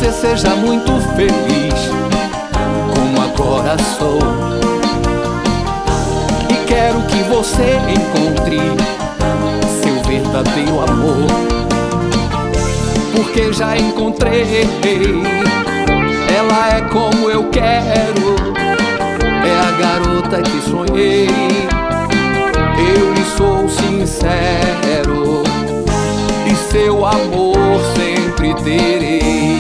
você seja muito feliz, como agora sou. E quero que você encontre seu verdadeiro amor, porque já encontrei. Ela é como eu quero, é a garota que sonhei. Eu lhe sou sincero e seu amor sempre terei.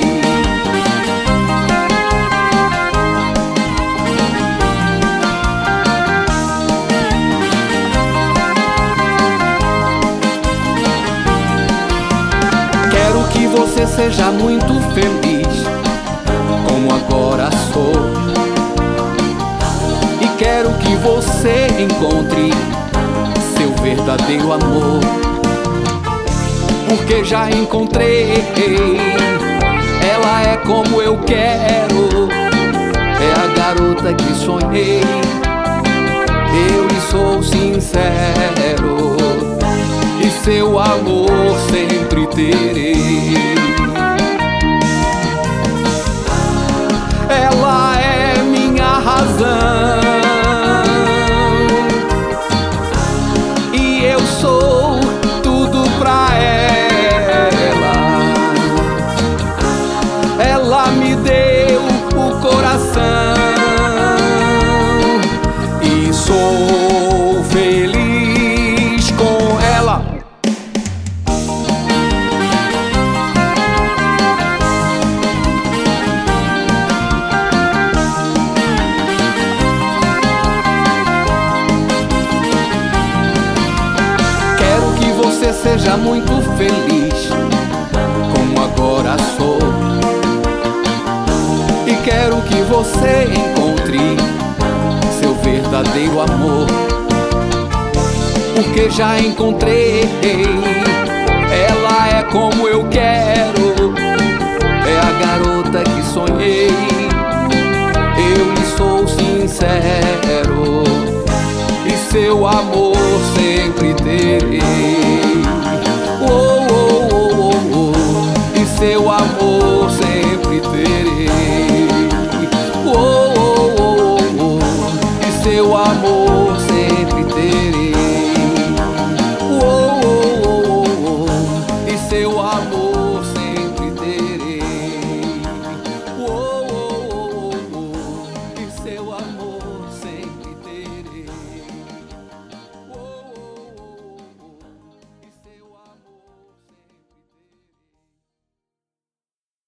Quero que você seja muito feliz, como agora sou. E quero que você encontre seu verdadeiro amor, porque já encontrei. Ela é como eu quero, é a garota que sonhei. Eu lhe sou sincero e seu amor sempre terei. Ela é minha razão e eu sou tudo pra ela. Ela me deu o coração e sou feliz com ela. Você seja muito feliz, como agora sou. E quero que você encontre seu verdadeiro amor, porque já encontrei. Ela é como eu quero, é a garota que sonhei. Eu lhe sou sincero e seu amor sempre terei.